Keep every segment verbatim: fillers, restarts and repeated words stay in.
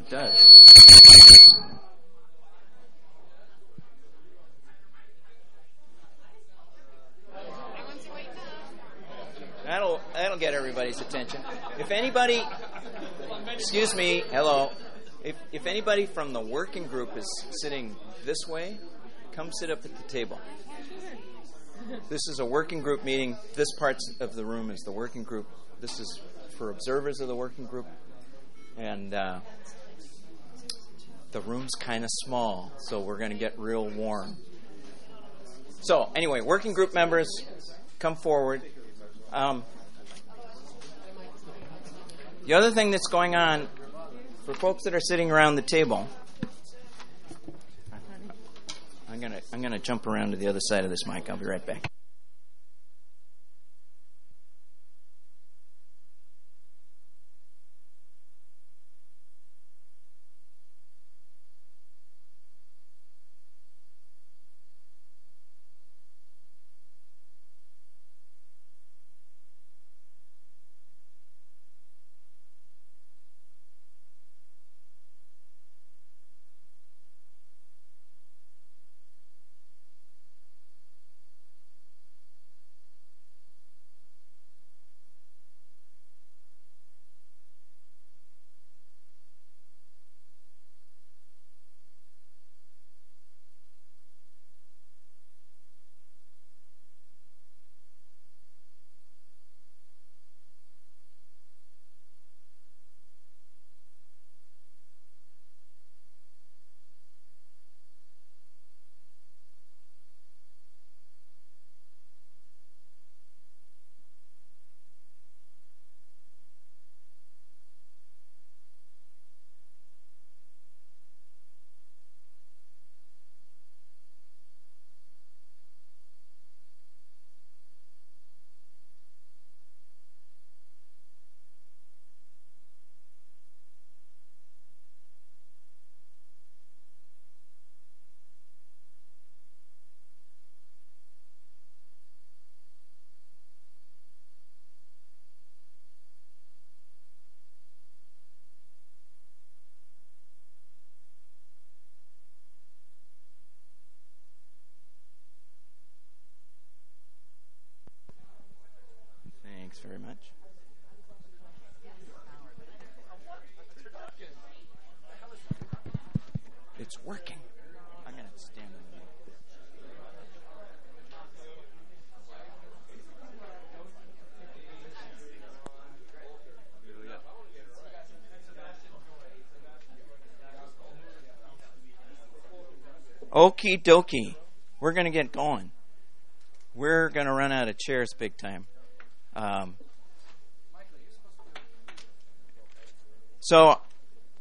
it does. That'll that'll get everybody's attention. If anybody, excuse me, hello. If if anybody from the working group is sitting this way, come sit up at the table. This is a working group meeting. This part of the room is the working group. This is for observers of the working group. And uh, the room's kind of small, so we're going to get real warm. So, anyway, working group members, come forward. Um, the other thing that's going on for folks that are sitting around the table, I'm gonna I'm gonna jump around to the other side of this mic. I'll be right back. Thanks very much. It's working. I'm going to stand in the middle. Okie dokie. We're going to get going. We're going to run out of chairs big time. Um, so,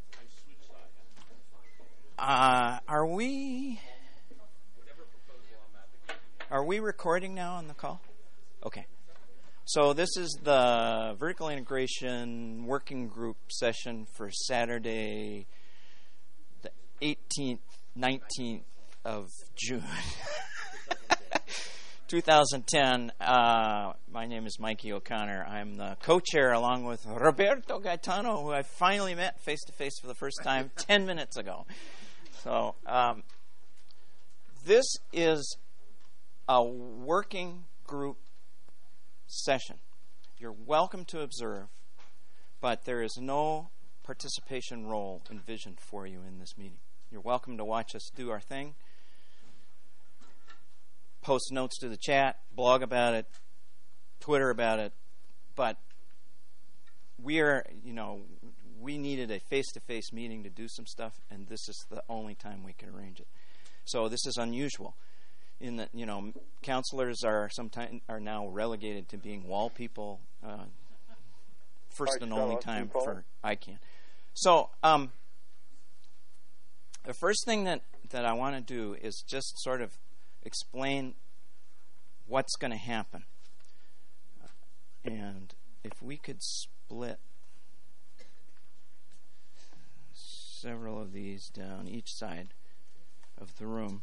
uh, are we are we recording now on the call? Okay. So this is the vertical integration working group session for Saturday, the eighteenth, nineteenth of June. twenty ten. Uh, my name is Mikey O'Connor. I'm the co-chair along with Roberto Gaetano, who I finally met face-to-face for the first time ten minutes ago. So um, this is a working group session. You're welcome to observe, but there is no participation role envisioned for you in this meeting. You're welcome to watch us do our thing, post notes to the chat, blog about it, Twitter about it, but we are, you know, we needed a face-to-face meeting to do some stuff, and this is the only time we can arrange it. So this is unusual, in that, you know, counselors are sometimes are now relegated to being wall people. Uh, first and only time for I C A N. So um, the first thing that that I want to do is just sort of explain what's going to happen. And if we could split several of these down each side of the room.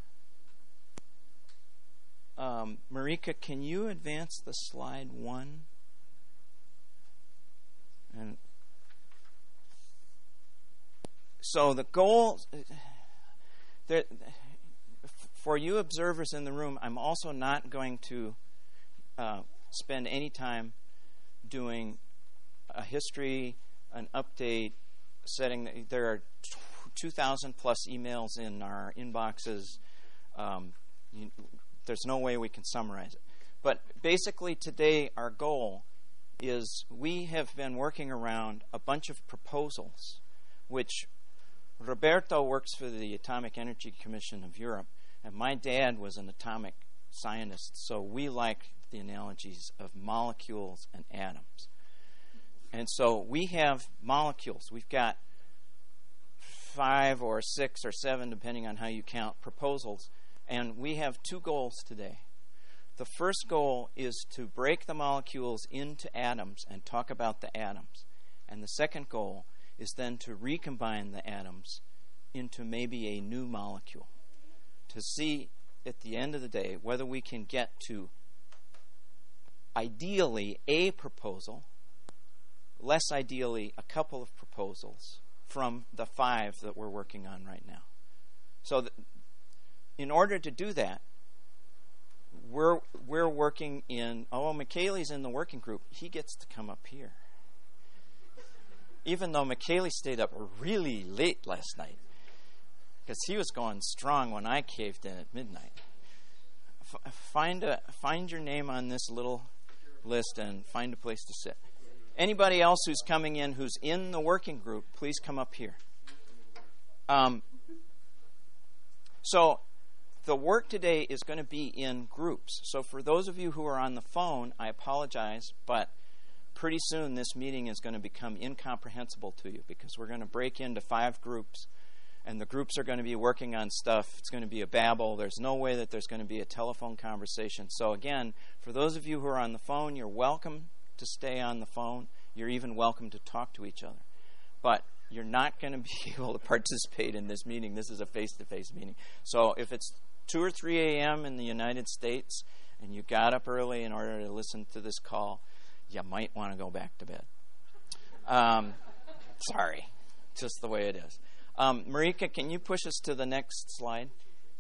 Um, Marika, can you advance the slide one? And so the goal, there, for you observers in the room, I'm also not going to uh, spend any time doing a history, an update, setting. The, there are two thousand plus emails in our inboxes. Um, you, there's no way we can summarize it. But basically today our goal is we have been working around a bunch of proposals, which Roberto works for the Atomic Energy Commission of Europe, and my dad was an atomic scientist, so we like the analogies of molecules and atoms. And so we have molecules. We've got five or six or seven, depending on how you count, proposals, and we have two goals today. The first goal is to break the molecules into atoms and talk about the atoms. And the second goal is then to recombine the atoms into maybe a new molecule, to see at the end of the day whether we can get to ideally a proposal, less ideally a couple of proposals from the five that we're working on right now. So th- in order to do that, we're we're working in, oh, McKaylee's in the working group. He gets to come up here. Even though McKaylee stayed up really late last night, because he was going strong when I caved in at midnight. F- find a find your name on this little list and find a place to sit. Anybody else who's coming in who's in the working group, please come up here. Um, so the work today is going to be in groups. So for those of you who are on the phone, I apologize, but pretty soon this meeting is going to become incomprehensible to you because we're going to break into five groups, and the groups are going to be working on stuff. It's going to be a babble. There's no way that there's going to be a telephone conversation. So again, for those of you who are on the phone, you're welcome to stay on the phone. You're even welcome to talk to each other. But you're not going to be able to participate in this meeting. This is a face-to-face meeting. So if it's two or three a.m. in the United States and you got up early in order to listen to this call, you might want to go back to bed. Um, sorry. Just the way it is. Um, Marika, can you push us to the next slide?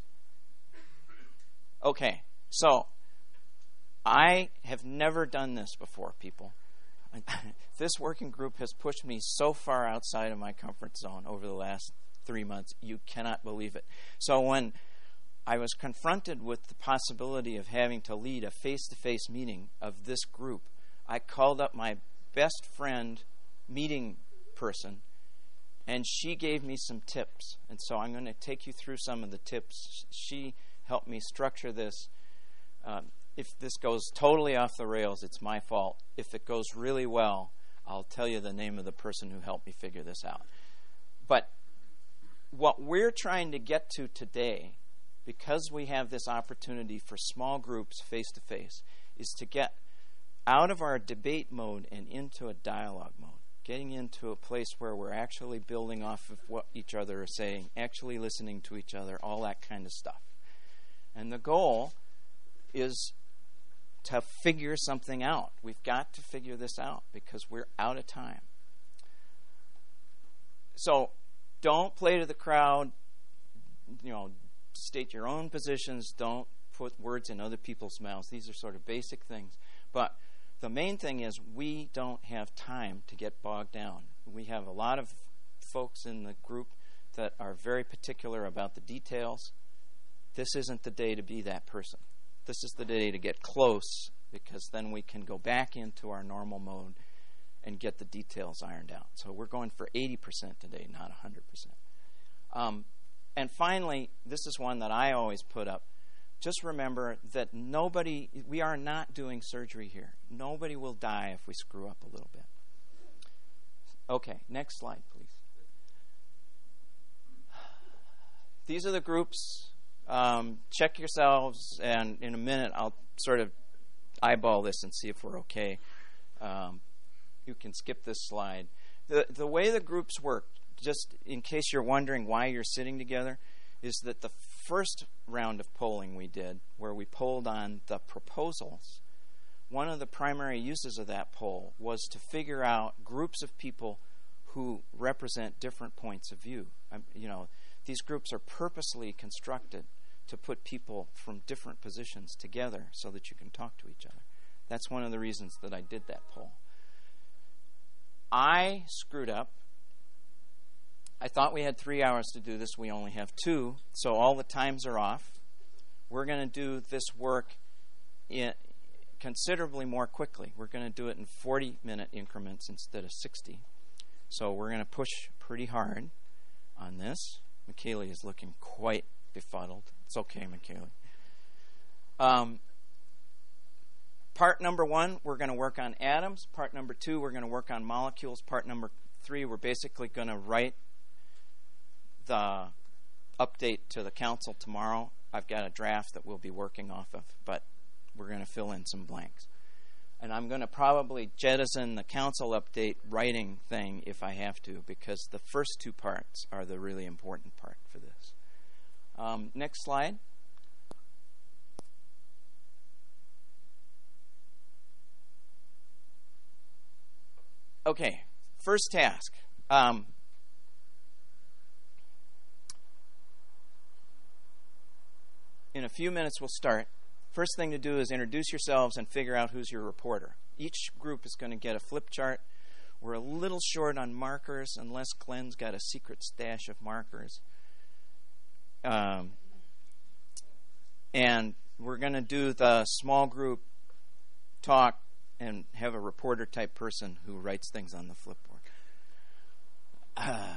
Okay. So I have never done this before, people. This working group has pushed me so far outside of my comfort zone over the last three months. You cannot believe it. So when I was confronted with the possibility of having to lead a face-to-face meeting of this group, I called up my best friend meeting person, and she gave me some tips. And so I'm going to take you through some of the tips. She helped me structure this. Um, if this goes totally off the rails, it's my fault. If it goes really well, I'll tell you the name of the person who helped me figure this out. But what we're trying to get to today, because we have this opportunity for small groups face-to-face, is to get out of our debate mode and into a dialogue mode, getting into a place where we're actually building off of what each other is saying, actually listening to each other, all that kind of stuff. And the goal is to figure something out. We've got to figure this out because we're out of time. So don't play to the crowd. You know, state your own positions. Don't put words in other people's mouths. These are sort of basic things. But the main thing is we don't have time to get bogged down. We have a lot of folks in the group that are very particular about the details. This isn't the day to be that person. This is the day to get close, because then we can go back into our normal mode and get the details ironed out. So we're going for eighty percent today, not one hundred percent. Um, and finally, this is one that I always put up. Just remember that nobody, we are not doing surgery here. Nobody will die if we screw up a little bit. Okay, next slide, please. These are the groups. Um, check yourselves, and in a minute I'll sort of eyeball this and see if we're okay. Um, you can skip this slide. The, the way the groups work, just in case you're wondering why you're sitting together, is that the first round of polling we did, where we polled on the proposals, one of the primary uses of that poll was to figure out groups of people who represent different points of view. Um, you know, these groups are purposely constructed to put people from different positions together so that you can talk to each other. That's one of the reasons that I did that poll. I screwed up. I thought we had three hours to do this. We only have two, so all the times are off. We're going to do this work in considerably more quickly. We're going to do it in forty-minute increments instead of sixty. So we're going to push pretty hard on this. Michaela is looking quite befuddled. It's okay, Michaela. Um, part number one, we're going to work on atoms. Part number two, we're going to work on molecules. Part number three, we're basically going to write the update to the council tomorrow. I've got a draft that we'll be working off of, but we're going to fill in some blanks. And I'm going to probably jettison the council update writing thing if I have to, because the first two parts are the really important part for this. Um, next slide. Okay, first task. Um, in a few minutes we'll start. First thing to do is introduce yourselves and figure out who's your reporter. Each group is going to get a flip chart. We're a little short on markers unless Glenn's got a secret stash of markers. Um, and we're going to do the small group talk and have a reporter type person who writes things on the flipboard. Uh,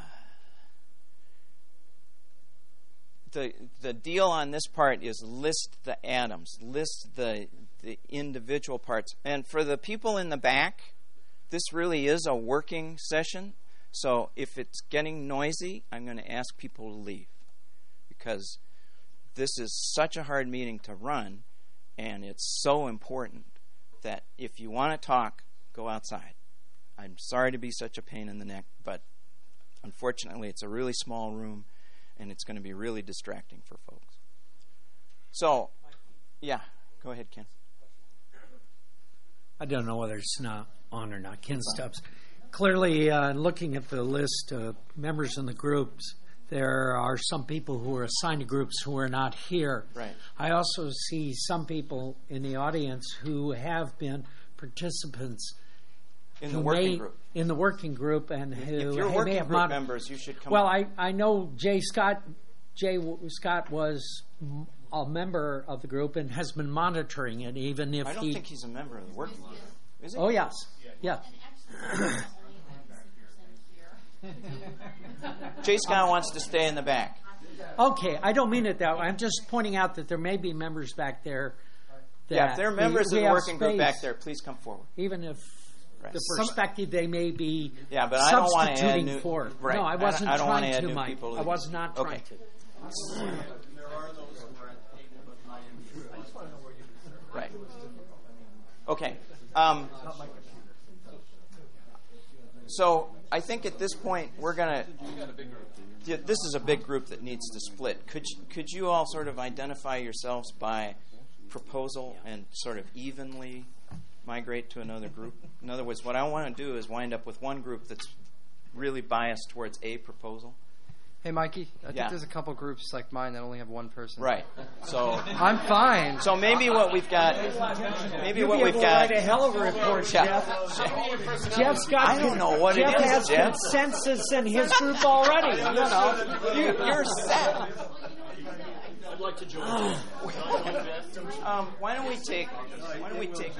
The the deal on this part is list the atoms, list the the individual parts. And for the people in the back, this really is a working session. So if it's getting noisy, I'm going to ask people to leave, because this is such a hard meeting to run, and it's so important that if you want to talk, go outside. I'm sorry to be such a pain in the neck, but unfortunately it's a really small room, and it's going to be really distracting for folks. So, yeah, go ahead, Ken. I don't know whether it's not on or not. Ken Stubbs. Clearly, uh, looking at the list of members in the groups, there are some people who are assigned to groups who are not here. Right. I also see some people in the audience who have been participants In the working may, group. In the working group, and who if you're may working have group not, members, you should come. Well, I, I know Jay Scott. Jay Scott was a member of the group and has been monitoring it, even if I don't he. think he's a member of the working group. Is he? Oh yes, yeah. Jay Scott wants to stay in the back. Okay, I don't mean it that way. I'm just pointing out that there may be members back there. That Yeah, if there are members we, of we the working space, group back there, please come forward. even if Right. the perspective they may be Yeah, but I don't want to add substituting new. for. Right. No, I wasn't I don't, I don't want trying to add to, new Mike. people. I was not trying okay. to. There are those who are at the table but not in the group. I just want to know where you Right. Okay. Um, so I think at this point we're gonna. Yeah, this is a big group that needs to split. Could you, could you all sort of identify yourselves by proposal and sort of evenly migrate to another group? In other words, what I want to do is wind up with one group that's really biased towards a proposal. Hey, Mikey, I Yeah. think there's a couple groups like mine that only have one person. Right. So I'm fine. so maybe what we've got, maybe You'll what be we've able to got. write a hell of a report, Yeah. Jeff. Jeff's got. I don't know what it Jeff is, has Jeff. consensus in his group already. You know. You, you're set. I'd like to join. Um, why don't we take? Why don't we take?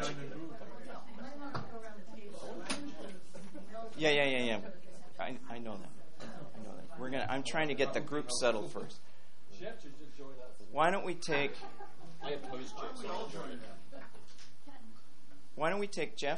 Yeah, yeah, yeah, yeah. I, I know that. I know that. We're gonna. I'm trying to get the group settled first. Why don't we take? I oppose Jeff, so I'll join. Why don't we take Jeff?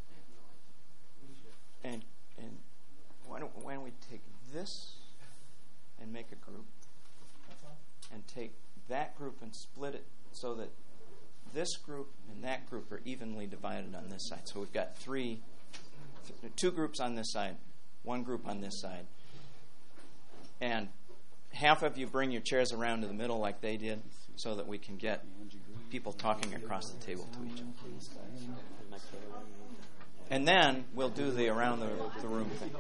And and why don't why don't we take this and make a group? And take that group and split it so that this group and that group are evenly divided on this side. So we've got three, th- two groups on this side, one group on this side. And half of you bring your chairs around to the middle like they did so that we can get people talking across the table to each other. And then we'll do the around the, the room thing.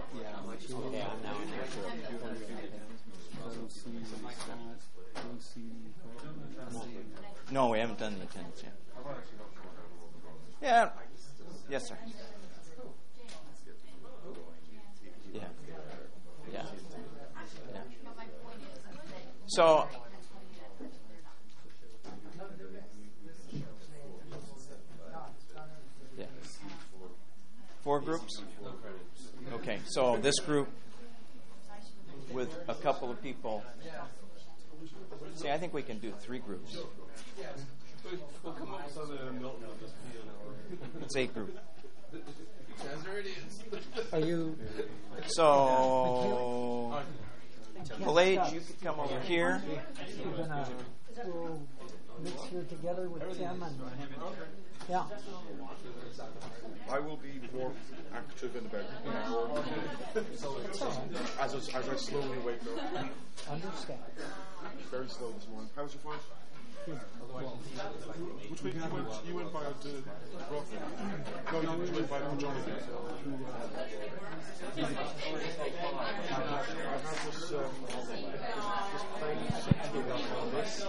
No, we haven't done the attendance yet. Yeah. Yes, sir. Yeah. Yeah. Yeah. So, yeah. Four groups? Okay, so this group with a couple of people. See, I think we can do three groups. It's eight group. Are you? So, Pallage, you could come over here. You're gonna go mix here together with Tim and yeah. I will be more active in about an hour as, I, as I slowly wake up. Understand. Very slow this morning. How was your flight? Which way you went? You went by the Rockford. No, you went by the Johnny. I've had this, um, this,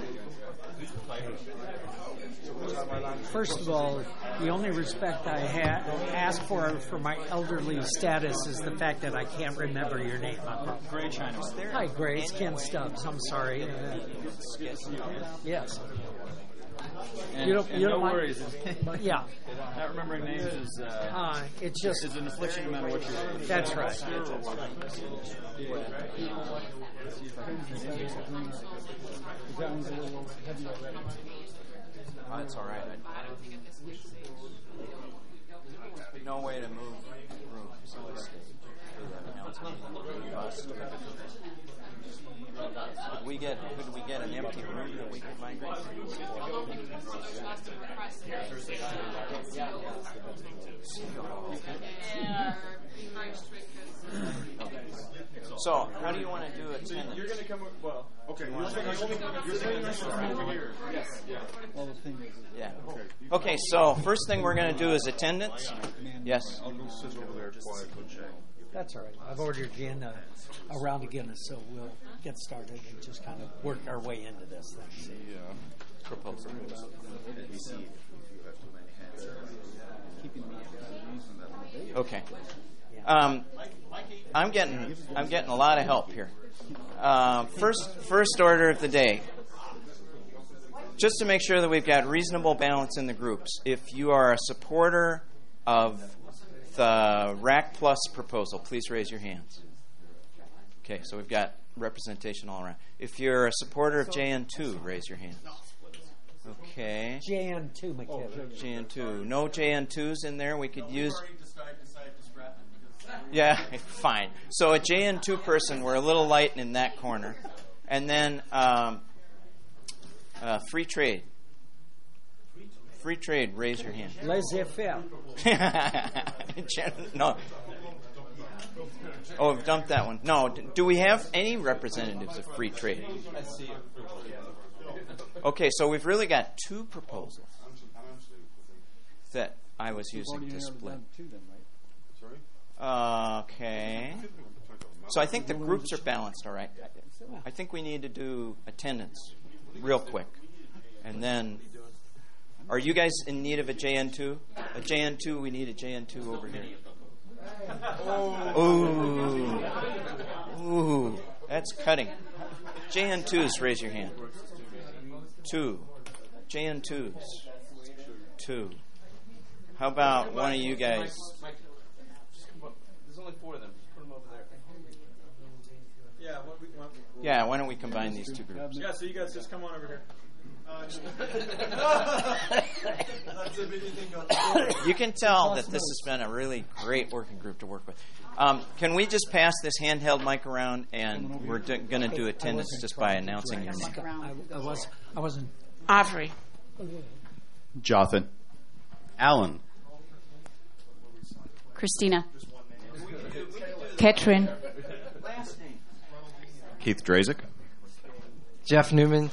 First of all, the only respect I ha- ask for for my elderly status is the fact that I can't remember your name. Gray China. Hi, Gray. It's Ken Stubbs. I'm sorry. Uh, yes. And, You don't- and you no don't mind- worries. But yeah, Not remembering names is, uh, uh, it's just is an affliction no matter what you're doing. that's right. Oh, that's all right. I, no way to move room. So let's do that announcement. Bus. Could we get could we get an empty room that we could migrate So, how do you want to do it? So you're going to come with, well, okay, you're saying you're only, you're saying you're from over here. Yes, yeah. Yeah. Okay, so first thing we're going to do is attendance. Yes. I'll go sit over there quiet, good check. That's all right. I've ordered Jen uh, a round of Guinness, so we'll get started and just kind of work our way into this thing. Yeah. Proposal. Okay. Um, I'm getting I'm getting a lot of help here. Uh, first first order of the day. Just to make sure that we've got reasonable balance in the groups. If you are a supporter of the R A C Plus proposal, please raise your hands. Okay, so we've got representation all around. If you're a supporter of J N two, raise your hand. Okay. J N two, McKibben. J N two. No J N twos in there. We could use. Yeah, fine. So a J N two person, we're a little light in that corner. And then um, uh, free trade. Free trade, raise your hand. Laissez-faire. No. Oh, I've dumped that one. No, do we have any representatives of free trade? Okay, so we've really got two proposals that I was using to split. Okay. So I think the groups are balanced, all right. I think we need to do attendance real quick. And then, are you guys in need of a J N two? A J N two, we need a J N two over here. Ooh. Ooh. That's cutting. J N twos, raise your hand. Two. J N twos. Two. How about one of you guys? There's only four of them. Just put them over there. Yeah, what we, what, Yeah, why don't we combine these two groups? yeah, so you guys just come on over here. Uh, That's a big thing. You can tell that this has been a really great working group to work with. Um, can we just pass this handheld mic around, and we're d- going to do attendance just by announcing your name. I, I was. I wasn't. Avery. Jonathan. Alan. Christina. Catherine. Keith Drazik. Jeff Newman.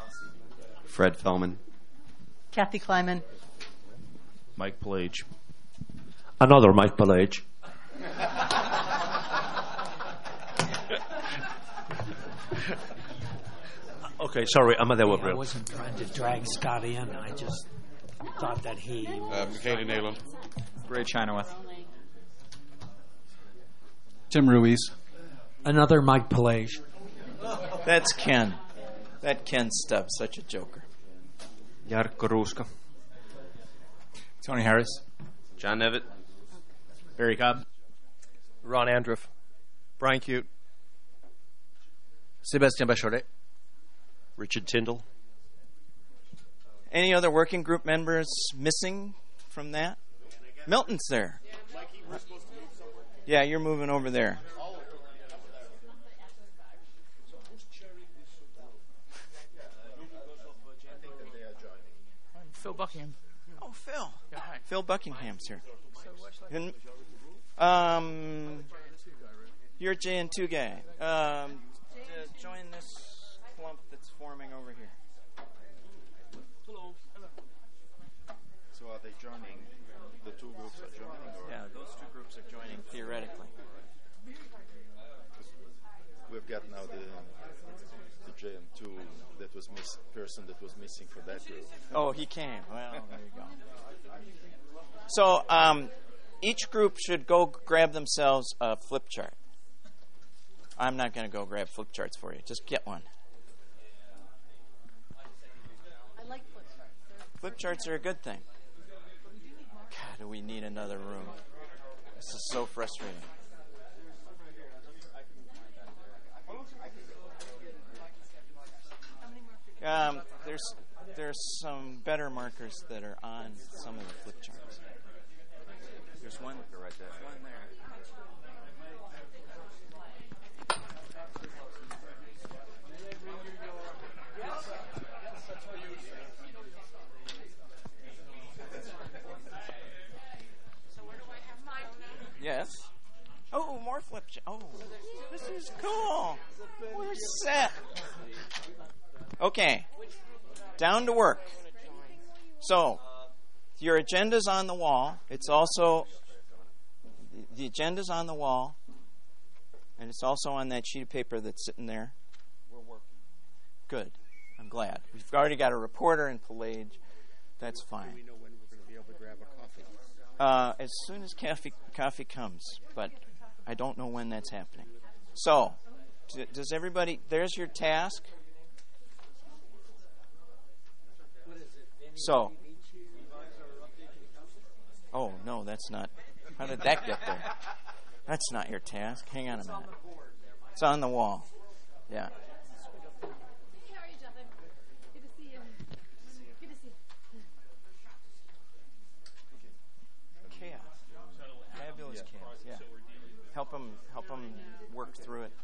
Fred Fellman. Kathy Kleiman. Mike Pallage. Another Mike Pillage. Okay, sorry, Amadeo I Abreu. wasn't trying to drag Scott in. I just thought that he. Uh, Michaela Nayland. Ray Chinaweth. Tim Ruiz. Another Mike Pillage. That's Ken. That Ken Stubbs, such a joker. Jarkko Ruuska. Tony Harris. John Nevitt. Barry Cobb. Ron Andruff. Brian Cute. Sébastien Bacholet. Richard Tyndall. Any other working group members missing from that? Milton's there. Yeah, you're moving over there. Phil Buckingham. Oh, Phil. Yeah, hi. Phil Buckingham's here. And, um, you're a J N two guy. Um, to join this clump that's forming over here. Hello. So are they joining? The two groups are joining? Or? Yeah, those two groups are joining theoretically. We've got now the the J M two that was miss person that was missing for that group. Oh, he came. Well, there you go. So, um, each group should go grab themselves a flip chart. I'm not going to go grab flip charts for you. Just get one. I like flip charts. Flip charts are a good thing. God, do we need another room? This is so frustrating. Um, there's there's some better markers that are on some of the flip charts. There's one right there. There's one there. Yes. Oh, more flip charts. Oh, this is cool. We're set. Okay, down to work. So, your agenda's on the wall. It's also, the agenda's on the wall, and it's also on that sheet of paper that's sitting there. We're working. Good. I'm glad. We've already got a reporter in Pallage. That's fine. Do we know when we're going to be able to grab a coffee? Uh, as soon as coffee, coffee comes, but I don't know when that's happening. So, d- does everybody, there's your task. So, oh, no, that's not. How did that get there? That's not your task. Hang on a minute. It's on the wall. Yeah. How are you, Jonathan? Good to see you. Good to see you. Chaos. Fabulous chaos. Yeah. Help them, help them work through it.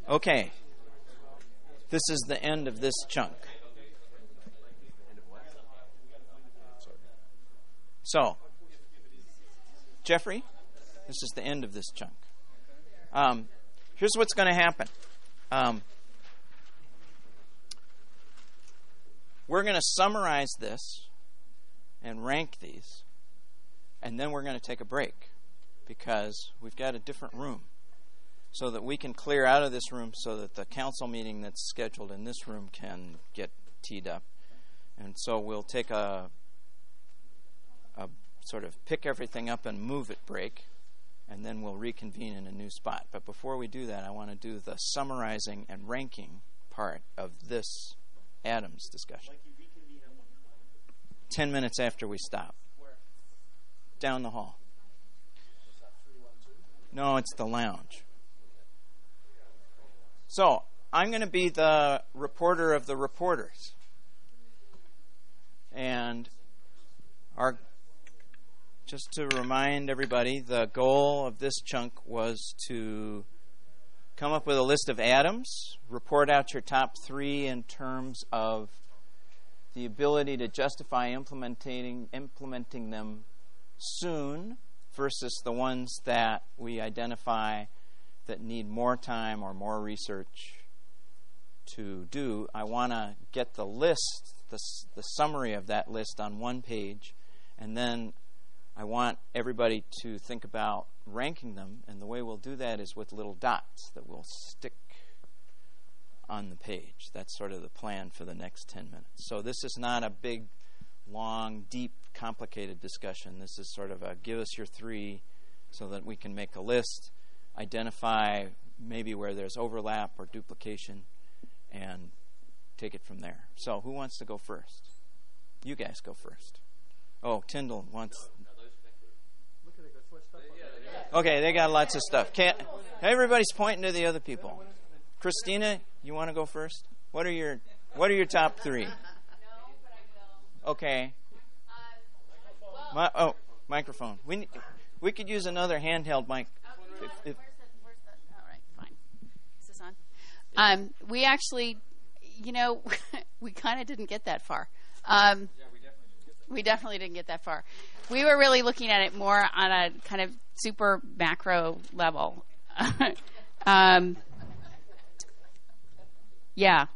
Okay. This is the end of this chunk. So, Jeffrey, this is the end of this chunk. Um, here's what's going to happen. Um, we're going to summarize this and rank these, and then we're going to take a break because we've got a different room so that we can clear out of this room so that the council meeting that's scheduled in this room can get teed up. And so we'll take a a sort of pick everything up and move it break, and then we'll reconvene in a new spot. But before we do that, I want to do the summarizing and ranking part of this Adams discussion. Ten minutes after we stop. Down the hall. No, it's the lounge. So, I'm going to be the reporter of the reporters. And our just to remind everybody, the goal of this chunk was to come up with a list of atoms, report out your top three in terms of the ability to justify implementing implementing them soon versus the ones that we identify that need more time or more research to do. I want to get the list, the, the summary of that list on one page, and then I want everybody to think about ranking them, and the way we'll do that is with little dots that we'll stick on the page. That's sort of the plan for the next ten minutes. So this is not a big, long, deep, complicated discussion. This is sort of a give us your three so that we can make a list, identify maybe where there's overlap or duplication, and take it from there. So who wants to go first? You guys go first. Oh, Tyndall wants... Okay, they got lots of stuff. Can't, everybody's pointing to the other people. Christina, you want to go first? What are your What are your top three? Okay. My, oh, microphone. We we could use another handheld mic. If, if, all right, fine. Is this on? Um, we actually, you know, we kind of didn't get that far. Um, We definitely didn't get that far. We were really looking at it more on a kind of super macro level. um, yeah.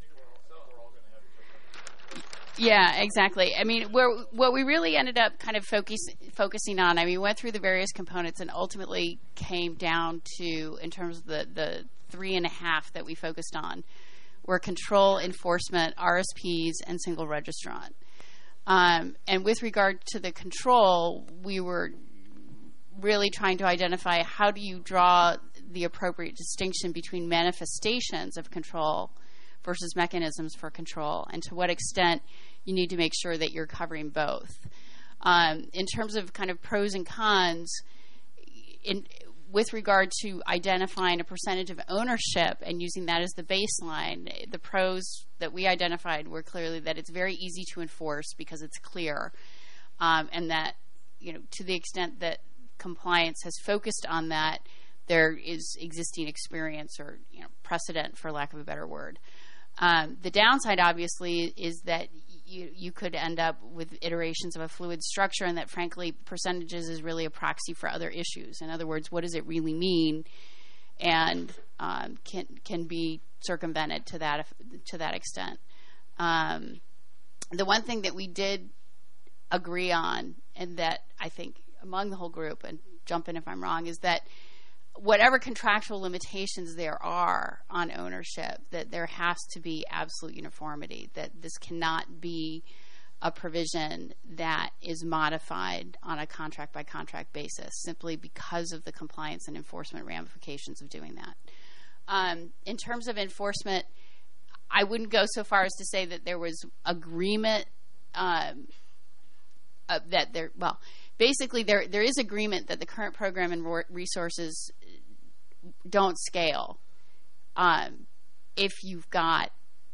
Yeah, exactly. I mean, where, what we really ended up kind of focus, focusing on, I mean, we went through the various components and ultimately came down to, in terms of the, the three and a half that we focused on, were control, enforcement, R S Ps, and single registrant. Um, and with regard to the control, we were really trying to identify how do you draw the appropriate distinction between manifestations of control versus mechanisms for control, and to what extent you need to make sure that you're covering both. Um, in terms of kind of pros and cons, in, with regard to identifying a percentage of ownership and using that as the baseline, the pros that we identified were clearly that it's very easy to enforce because it's clear, um, and that, you know, to the extent that compliance has focused on that, there is existing experience or, you know, precedent, for lack of a better word. Um, the downside, obviously, is that you you could end up with iterations of a fluid structure, and that, frankly, percentages is really a proxy for other issues. In other words, what does it really mean, and um, can can be circumvented to that to that extent. Um, the one thing that we did agree on, and that I think among the whole group, and jump in if I'm wrong, is that whatever contractual limitations there are on ownership, that there has to be absolute uniformity, that this cannot be a provision that is modified on a contract-by-contract basis simply because of the compliance and enforcement ramifications of doing that. Um, in terms of enforcement, I wouldn't go so far as to say that there was agreement um, uh, that there, well, basically there there is agreement that the current program and resources don't scale um, if you've got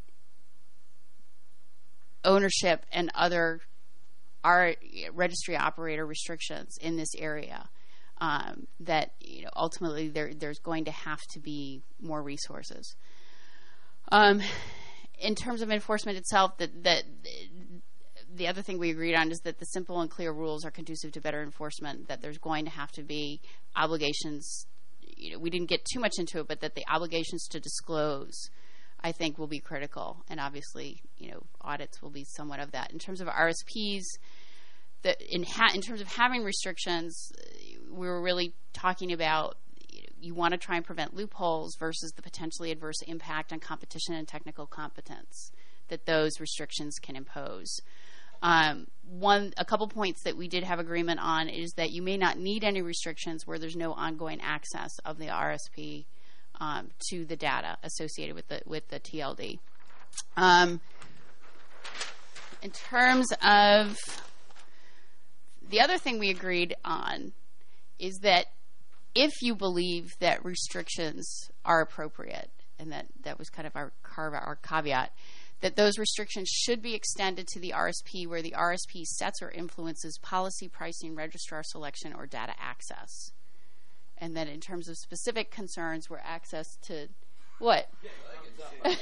ownership and other our registry operator restrictions in this area. um, that you know ultimately there there's going to have to be more resources. Um, in terms of enforcement itself, that that the other thing we agreed on is that the simple and clear rules are conducive to better enforcement. That there's going to have to be obligations. You know, we didn't get too much into it, but that the obligations to disclose, I think, will be critical, and obviously, you know, audits will be somewhat of that. In terms of R S Ps, the, in, ha- in terms of having restrictions, we were really talking about you, know, you want to try and prevent loopholes versus the potentially adverse impact on competition and technical competence that those restrictions can impose. Um, one, a couple points that we did have agreement on is that you may not need any restrictions where there's no ongoing access of the R S P um, to the data associated with the with the T L D. Um, in terms of the other thing we agreed on is that if you believe that restrictions are appropriate, and that, that was kind of our carve our caveat, that those restrictions should be extended to the R S P where the R S P sets or influences policy, pricing, registrar selection, or data access. And then in terms of specific concerns where access to what? I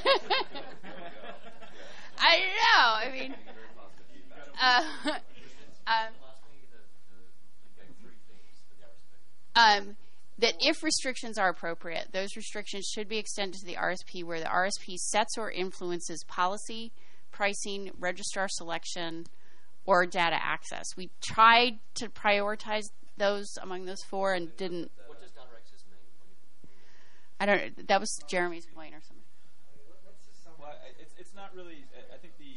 don't know. I mean, uh, um, um, that if restrictions are appropriate, those restrictions should be extended to the R S P where the R S P sets or influences policy, pricing, registrar selection, or data access. We tried to prioritize those among those four and didn't. What does data access mean? I don't. That was Jeremy's point or something. Well, it's it's not really. I think the.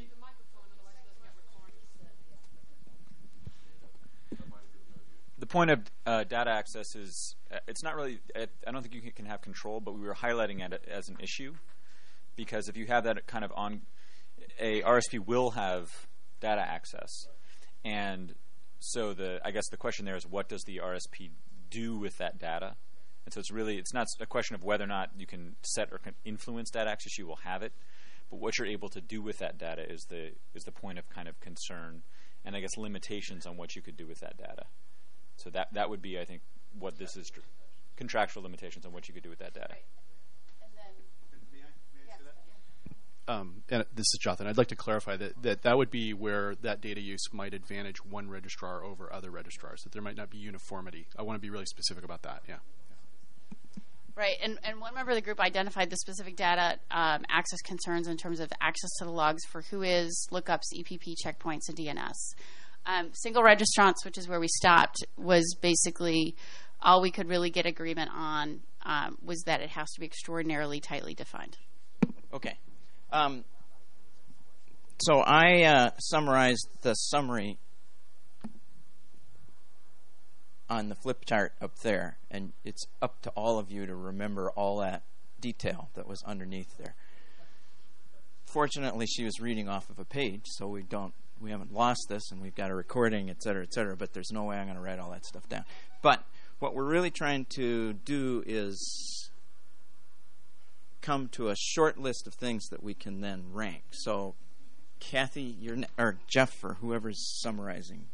The point of uh, data access is uh, it's not really. Uh, I don't think you can, can have control, but we were highlighting it as an issue because if you have that kind of on, a R S P will have data access, and so the I guess the question there is what does the R S P do with that data? And so it's really it's not a question of whether or not you can set or can influence data access. You will have it, but what you're able to do with that data is the is the point of kind of concern, and I guess limitations on what you could do with that data. So that that would be, I think, what this is, contractual limitations on what you could do with that data. Right. And then, may I, may I yes, say that? yeah. Um, and this is Jonathan. I'd like to clarify that, that that would be where that data use might advantage one registrar over other registrars, that there might not be uniformity. I want to be really specific about that, yeah. Right, and, and one member of the group identified the specific data um, access concerns in terms of access to the logs for WHOIS, lookups, E P P, checkpoints, and D N S. Um, single registrants, which is where we stopped, was basically all we could really get agreement on um, was that it has to be extraordinarily tightly defined. Okay. Um, so I uh, summarized the summary on the flip chart up there, and it's up to all of you to remember all that detail that was underneath there. Fortunately, she was reading off of a page, so we don't we haven't lost this, and we've got a recording, et cetera, et cetera, but there's no way I'm going to write all that stuff down. But what we're really trying to do is come to a short list of things that we can then rank. So, Kathy, you're ne- or Jeff, or whoever's summarizing.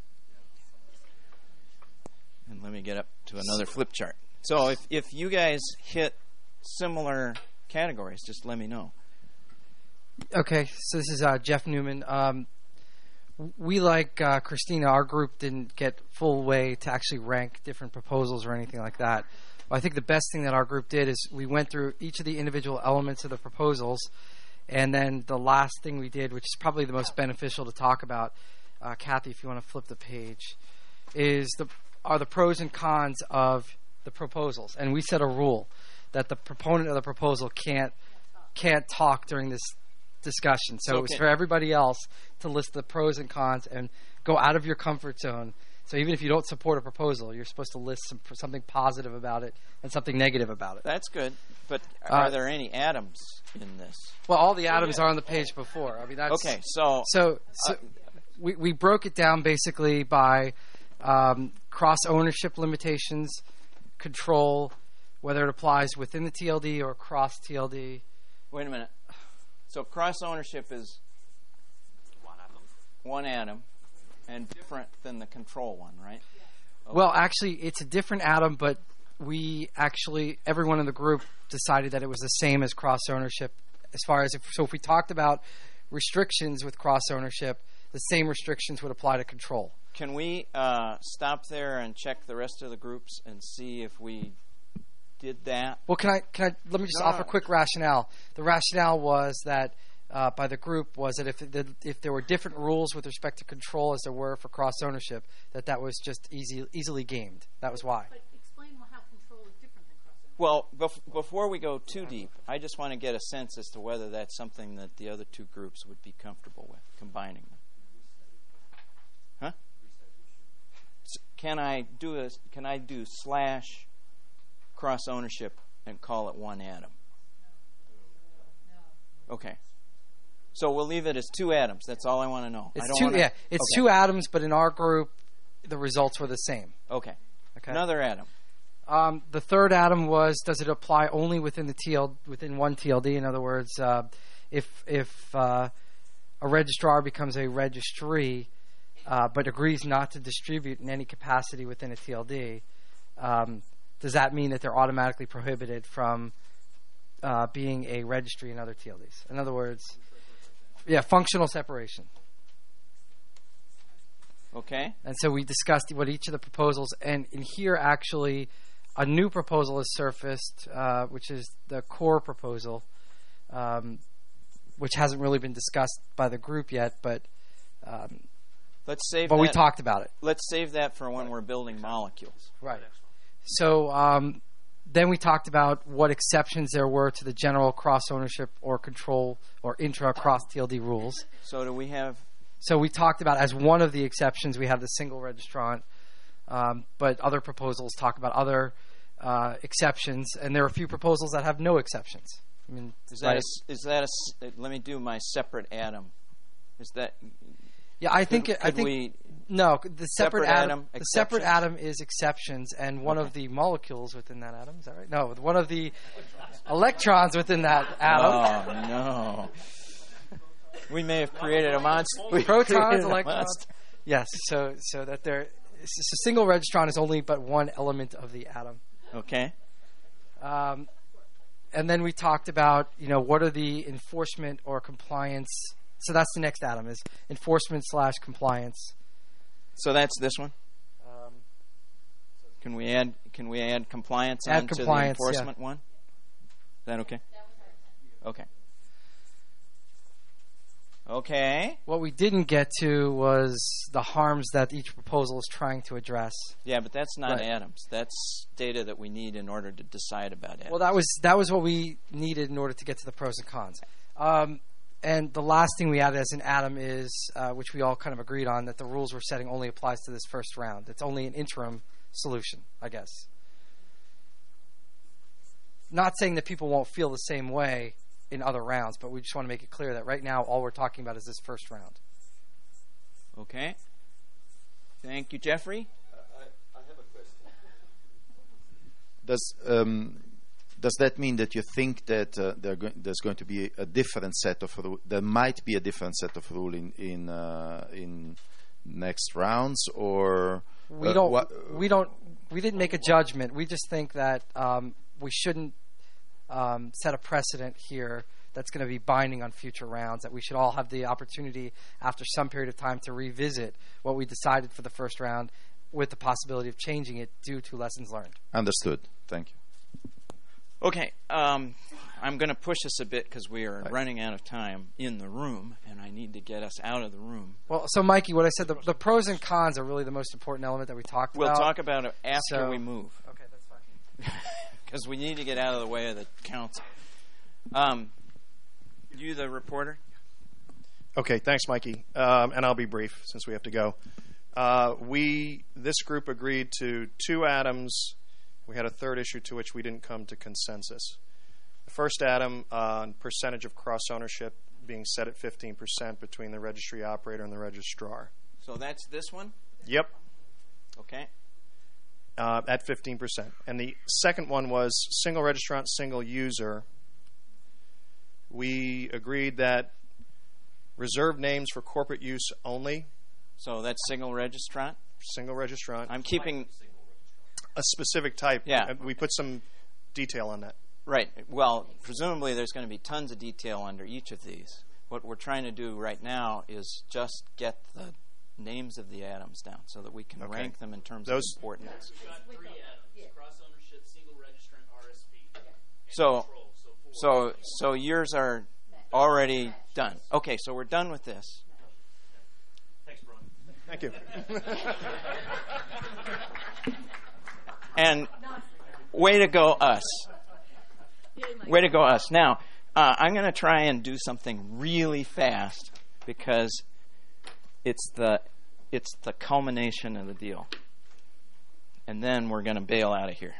And let me get up to another flip chart. So if, if you guys hit similar categories, just let me know. Okay, so this is uh, Jeff Newman. Um, we, like uh, Christina, our group didn't get full way to actually rank different proposals or anything like that. Well, I think the best thing that our group did is we went through each of the individual elements of the proposals, and then the last thing we did, which is probably the most beneficial to talk about, uh, Kathy, if you want to flip the page, is the are the pros and cons of the proposals. And we set a rule that the proponent of the proposal can't can't talk during this discussion. So Okay. it was for everybody else to list the pros and cons and go out of your comfort zone. So even if you don't support a proposal, you're supposed to list some, something positive about it and something negative about it. That's good. But are Uh, there any atoms in this? Well, all the atoms are on the page before. I mean, that's Okay, so so, so uh, we we broke it down basically by um, cross ownership limitations, control, whether it applies within the T L D or cross T L D. Wait a minute. So cross ownership is one atom, one atom, and different than the control one, right? Well, actually, it's a different atom, but we actually, everyone in the group decided that it was the same as cross ownership. As far as if, so if we talked about restrictions with cross ownership, the same restrictions would apply to control. Can we uh, stop there and check the rest of the groups and see if we did that? Well, can I can I let me just No, offer no. a quick rationale. The rationale was that uh, by the group was that if the, if there were different rules with respect to control as there were for cross ownership, that that was just easy easily gamed. That was why. But explain how control is different than cross ownership. Well, bef- before we go too deep, I just want to get a sense as to whether that's something that the other two groups would be comfortable with, combining them. Huh? S- Can I do a, Can I do slash cross ownership and call it one atom? Okay. So we'll leave it as two atoms. That's all I want to know. I It's don't two wanna, yeah, it's okay. two atoms, but in our group, the results were the same. Okay. Okay. Another atom. Um, the third atom was: does it apply only within the T L within one T L D? In other words, uh, if if uh, a registrar becomes a registry, uh, but agrees not to distribute in any capacity within a T L D, um, does that mean that they're automatically prohibited from uh, being a registry in other T L Ds? In other words, yeah, functional separation. Okay. And so we discussed what each of the proposals, and in here actually a new proposal is surfaced, uh, which is the core proposal, um, which hasn't really been discussed by the group yet, but um, Let's save but that. we talked about it. Let's save that for when we're building molecules. Right. So um, then we talked about what exceptions there were to the general cross ownership or control or intra cross T L D rules. So do we have? So we talked about, as one of the exceptions, we have the single registrant, um, but other proposals talk about other uh, exceptions, and there are a few proposals that have no exceptions. I mean, Is that a, s- is that a s- let me do my separate atom. Is that? yeah, I think Could, it, I could think we, no. The separate, separate atom, atom the separate exceptions? atom is exceptions, and one Okay. of the molecules within that atom, is that right? No, one of the electrons within that atom. Oh no! We may have created a monster. We Protons, created a electrons. monster. Yes, so so that there, it's just a single registron is only but one element of the atom. Okay. Um, and then we talked about, you know, what are the enforcement or compliance. So that's the next atom is enforcement slash compliance. So that's this one. Um, Can we add? Can we add compliance Add onto compliance, the enforcement one? Is that okay? Okay. Okay. What we didn't get to was the harms that each proposal is trying to address. Yeah, but that's not Right. atoms. That's data that we need in order to decide about atoms. Well, that was that was what we needed in order to get to the pros and cons. Um, and the last thing we added as an atom is, uh, which we all kind of agreed on, that the rules we're setting only applies to this first round. It's only an interim solution, I guess. Not saying that people won't feel the same way in other rounds, but we just want to make it clear that right now all we're talking about is this first round. Okay. Thank you, Jeffrey. I, I have a question. Does um, does that mean that you think that uh, there go- there's going to be a different set of ru- there might be a different set of rule in in uh, in next rounds, or We uh, don't. wha- we don't. We didn't make a judgment. We just think that um, we shouldn't um, set a precedent here that's going to be binding on future rounds. That we should all have the opportunity after some period of time to revisit what we decided for the first round, with the possibility of changing it due to lessons learned. Understood. Thank you. Okay, um, I'm going to push us a bit because we are running out of time in the room, and I need to get us out of the room. Well, so Mikey, what I said, the, the pros and cons are really the most important element that we talked We'll about. talk about it after So- we move. Okay, that's fine. Because we need to get out of the way of the council. Um, you, the reporter? Okay, thanks, Mikey. Um, and I'll be brief since we have to go. Uh, we, this group agreed to two atoms. We had a third issue to which we didn't come to consensus. The first atom on percentage of cross ownership being set at fifteen percent between the registry operator and the registrar. So that's this one? Yep. Okay. Uh, at fifteen percent. And the second one was single registrant, single user. We agreed that reserved names for corporate use only, So that's single registrant? Single registrant. I'm keeping a specific type. Yeah. Uh, We put some detail on that. Right. Well, presumably there's going to be tons of detail under each of these. What we're trying to do right now is just get the names of the atoms down so that we can Okay. rank them in terms Those- of importance. We've got three atoms: cross ownership, single registrant, R S P. and So, control. so, so yours are already done. Okay, so we're done with this. Thanks, Brian. Thank you. And way to go, us. Way to go, us. Now, uh, I'm going to try and do something really fast because it's the it's the culmination of the deal. And then we're going to bail out of here.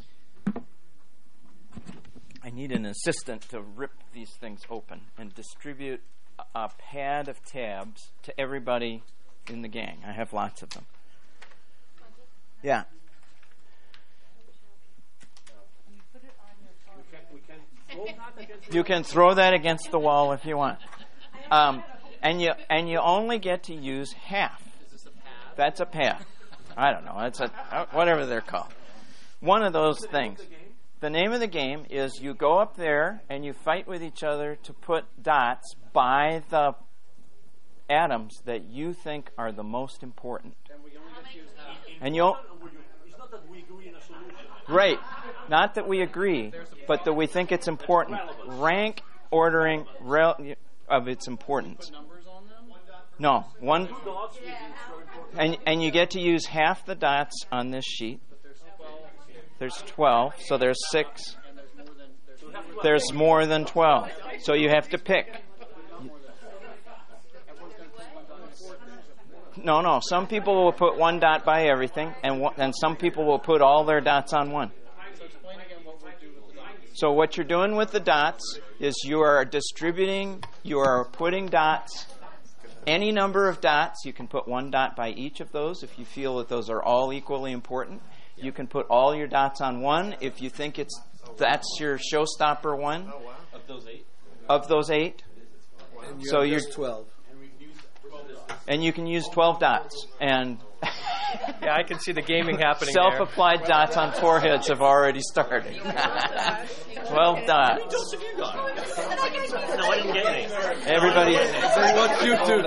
I need an assistant to rip these things open and distribute a, a pad of tabs to everybody in the gang. I have lots of them. Yeah. You can throw that against the wall if you want. Um, and you and you only get to use half. That's a pad. I don't know. It's a uh, whatever they're called. One of those things. The name of the game is you go up there and you fight with each other to put dots by the atoms that you think are the most important. And you'll It's not that we agree in a solution. Right. Not that we agree, but that we think it's important. Rank ordering rel- of its importance. No, one. And and you get to use half the dots on this sheet. There's twelve, so there's six. There's more than twelve, so you have to pick. No, no. Some people will put one dot by everything, and one, and some people will put all their dots on one. So what you're doing with the dots is you are distributing, you are putting dots, any number of dots. You can put one dot by each of those if you feel that those are all equally important. You can put all your dots on one if you think it's that's your showstopper one. Of those eight? Of those eight. And you So have you're just twelve. And you can use twelve dots. And yeah, I can see the gaming happening there. self-applied dots on foreheads have already started. twelve dots. No, I didn't get any. Everybody. What you do?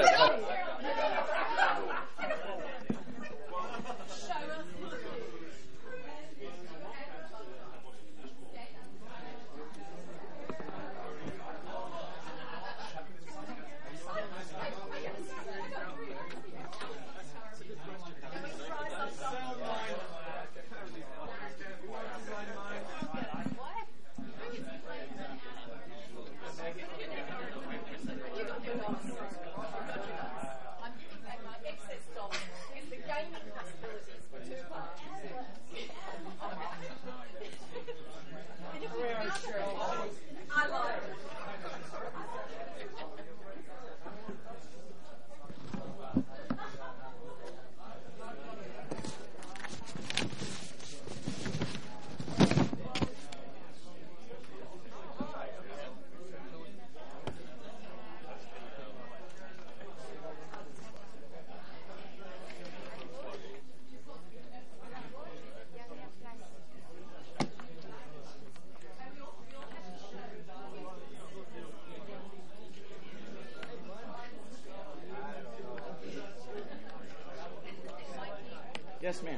Yes, ma'am.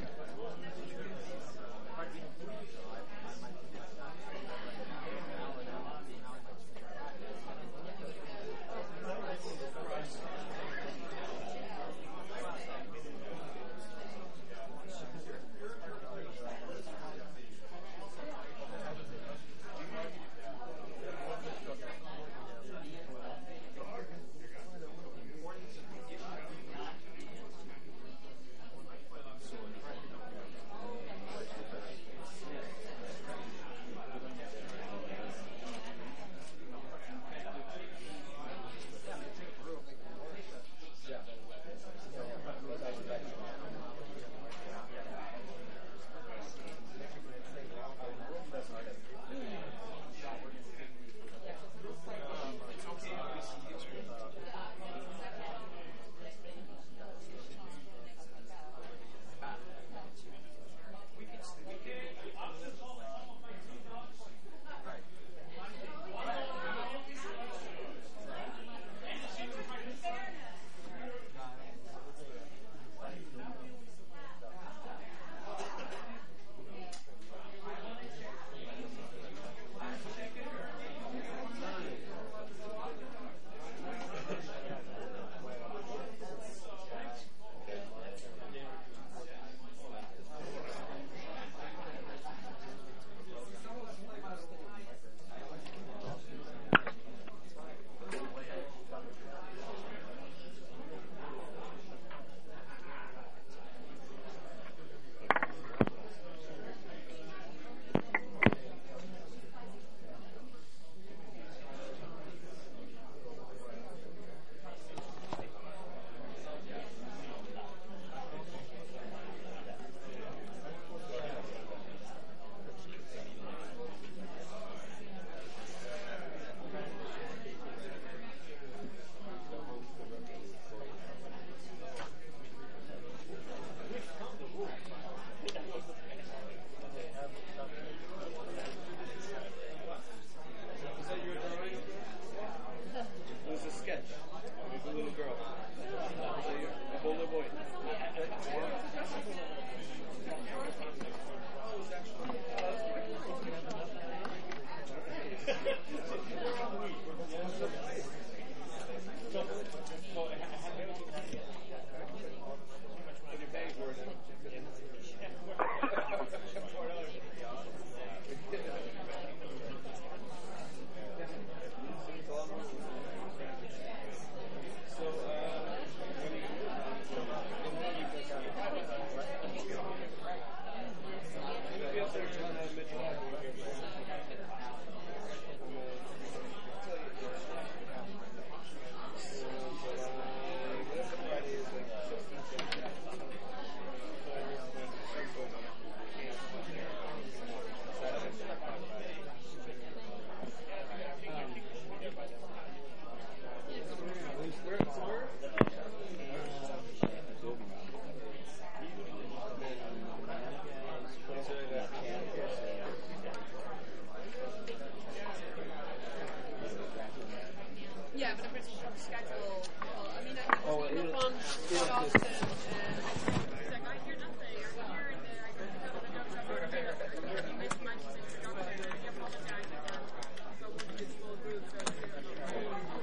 Yeah, but if it's schedule, well, I mean, I Oh, can it'll- look on it'll Austin, just- and he's like, I hear nothing, or we hear, and then I go to the jobs over here, or you missed my introduction, or you apologize, and then go with this full group, so I think he was the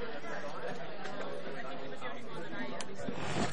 only one that I at least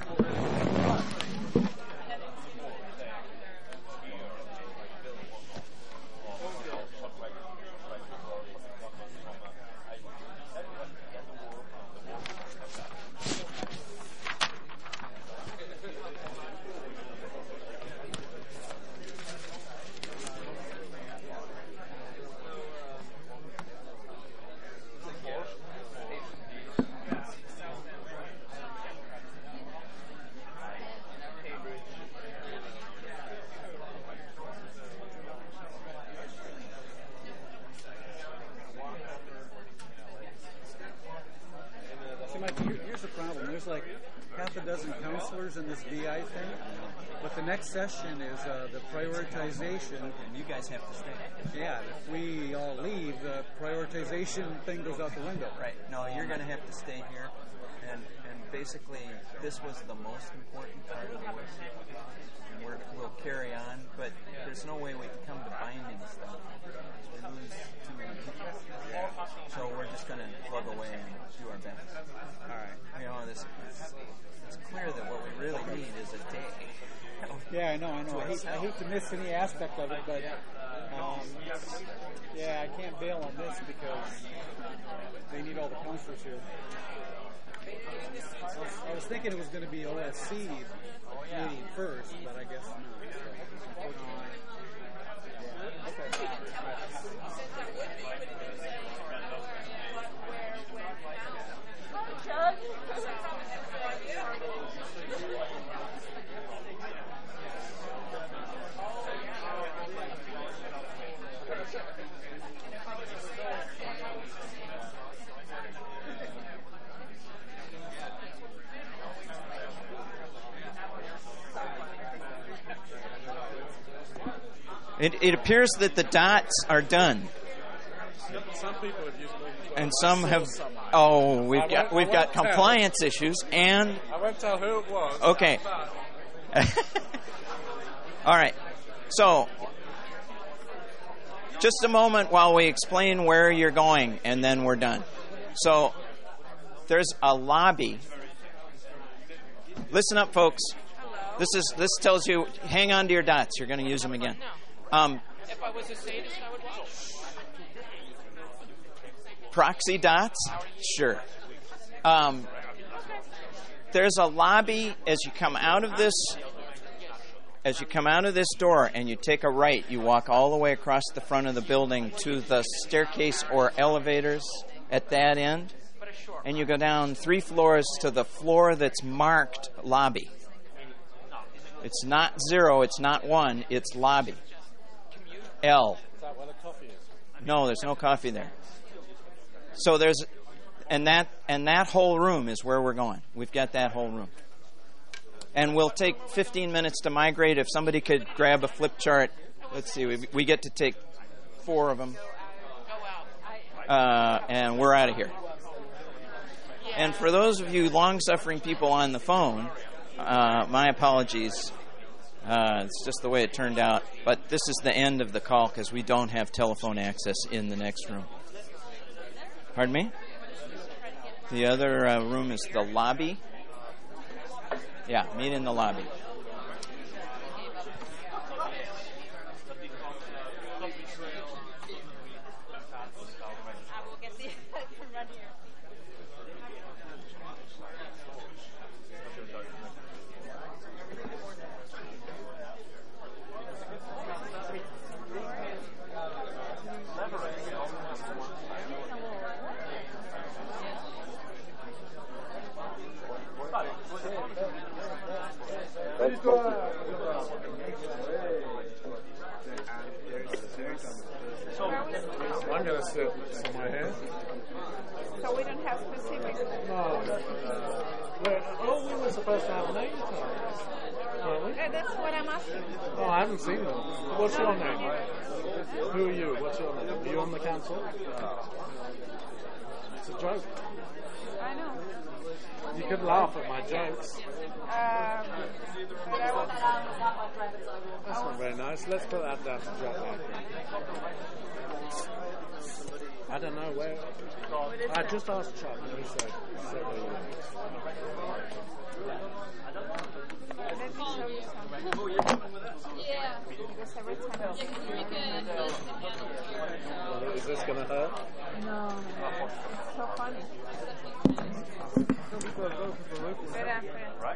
See, Mike, here, here's the problem. There's like half a dozen counselors in this V I thing, but the next session is uh, the prioritization. And you guys have to stay. Yeah, if we all leave, the prioritization thing goes out the window. Right. No, you're going to have to stay here. And, and basically, this was the most important part of the list. And we're, we'll carry on, but there's no way we can come to binding stuff. We lose too many people. So we're just going to plug away and do our best. All right. You know, this, it's, it's clear that what we really need is a day. Yeah, I know, I know. I hate, I hate to miss any aspect of it, but um, yeah, I can't bail on this because they need all the counselors here. I was, I was thinking it was going to be O S C meeting first, but I guess not. So, unfortunately, yeah. Okay. It, it appears that the dots are done, Some people have used it. and some have. Oh, we've I got won't- we've I got won't tell. compliance issues, and I won't tell who it was. okay. All right. So, just a moment while we explain where you're going, and then we're done. So, there's a lobby. Listen up, folks. This is this tells you. Hang on to your dots. You're going to use them again. Um, If I was a sadist, I would watch. proxy dots? Sure. Um, there's a lobby as you come out of this as you come out of this door and you take a right, you walk all the way across the front of the building to the staircase or elevators at that end, and you go down three floors to the floor that's marked lobby. It's not zero, it's not one, it's lobby. L. Is that where the coffee is? No, there's no coffee there. So there's, and that and that whole room is where we're going. We've got that whole room, and we'll take fifteen minutes to migrate. If somebody could grab a flip chart, let's see. We, we get to take four of them, uh, and we're out of here. And for those of you long-suffering people on the phone, Uh, my apologies. Uh, it's just the way it turned out. But this is the end of the call because we don't have telephone access in the next room. Pardon me? The other uh, room is the lobby. Yeah, meet in the lobby. I'm going to sit somewhere here. So we don't have specifics. No. Uh, wait, oh, we were supposed to have names. Weren't we? Uh, that's what I'm asking. Oh, I haven't seen them. What's your name? Who are you? What's your name? Are you on the council? It's a joke. I know. You could laugh at my jokes. Um, but I was, That's not very nice. Let's put that down to Jack Larkin. I don't know where. I just asked Chuck and he said, said where you were. let me show you something. Yeah. Because every time Well, is this going to hurt? No. It's so funny. Espera, espera.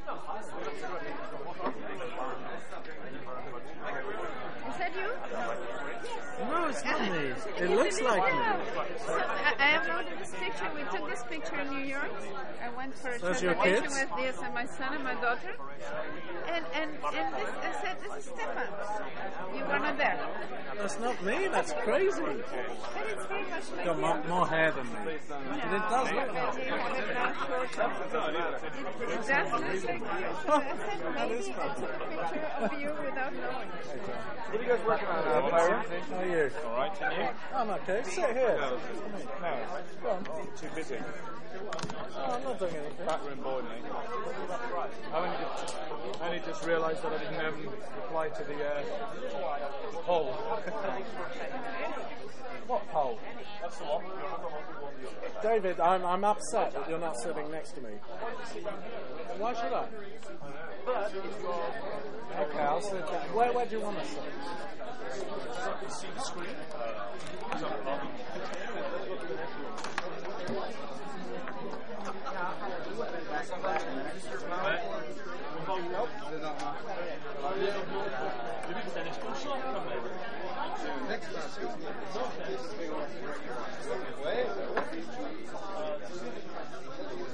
Is that you? No, it's not me. It Yes, looks is. like Yeah. me. So I, I uploaded this picture. We took this picture in New York. I went for a Those your transportation kids? with yes, and my son and my daughter. And and and this, I said, "This is Stefan." You were not there. That's not me. That's crazy. But it's very much like Got you. more, more hair than me. No. But it does look like You have it now short. It, it does look like you. So I said maybe I took a picture of you without knowing. What are you guys working on, uh, Byron? How are you? All right, and you? I'm okay. Sit here. No. Go on. Too busy. Oh, I'm not doing anything. Back room board, mate. I only just, I only just realised that I didn't um, reply to the, uh, the poll. What poll? That's the one. David, I'm, I'm upset that you're not sitting next to me. Why should I? Okay, I'll sit down. Where, where do you want to sit? See the screen? Next